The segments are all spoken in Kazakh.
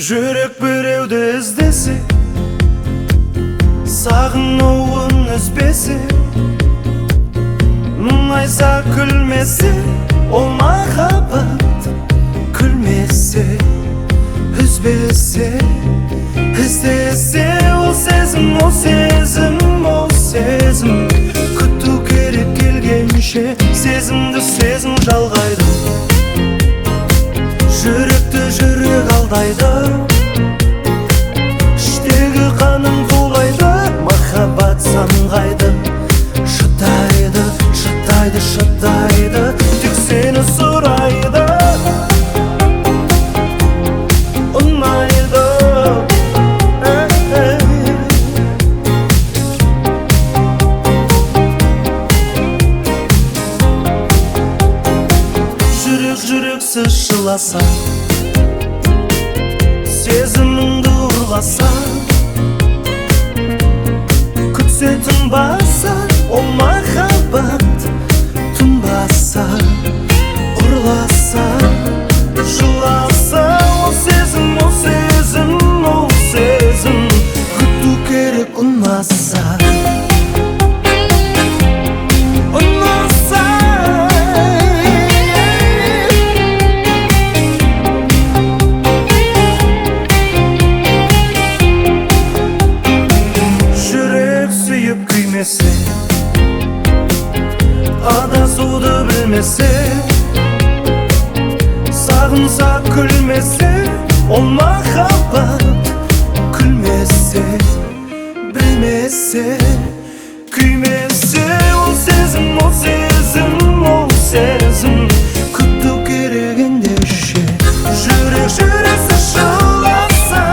Жүрек біреуді іздесе, сағынуын үзбесе, мұңайса күлмесе, ол махаббат күлмесе, үзбесе, іздесе, ол сезім, ол сезім, ол сезім. Күту керек келгенше, сезімді сезім жалғайды, жүректі жүрек алдайды, іштегі қаным тулайды, махаббат самғайды, шыдайды, шыдайды, шыдайды, тек сені сұрайды, ұнайды. Жүрексіз жыласа, сезіміңді ұрласа, күтсе тынбаса, ол махаббат тынбаса, ұрласа, жыласа, ол сезім, ол сезім, ол сезім. Күту керек ұнаса, адасуды білмесе, сағынса күлмесе, ол махаббат күлмесе, білмесе, күймесе, ол сезім, ол сезім, ол сезім. Күту керек ендеше, жүрек жүрексіз жыласа,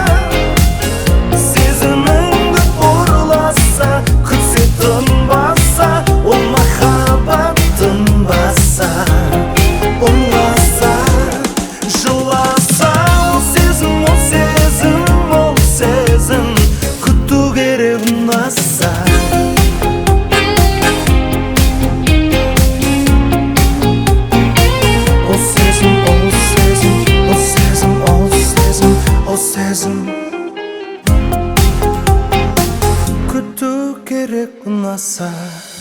сезіміңді ұрласа, күтсе тынбаса, ол махаббат тынбаса, ұрласа, жыласа, ол сезім, ол сезім, ол сезім. Күту керек ұнаса, ол сезім, ол сезім, ол сезім, ол сезім, ол сезім. Күту керек ұнаса.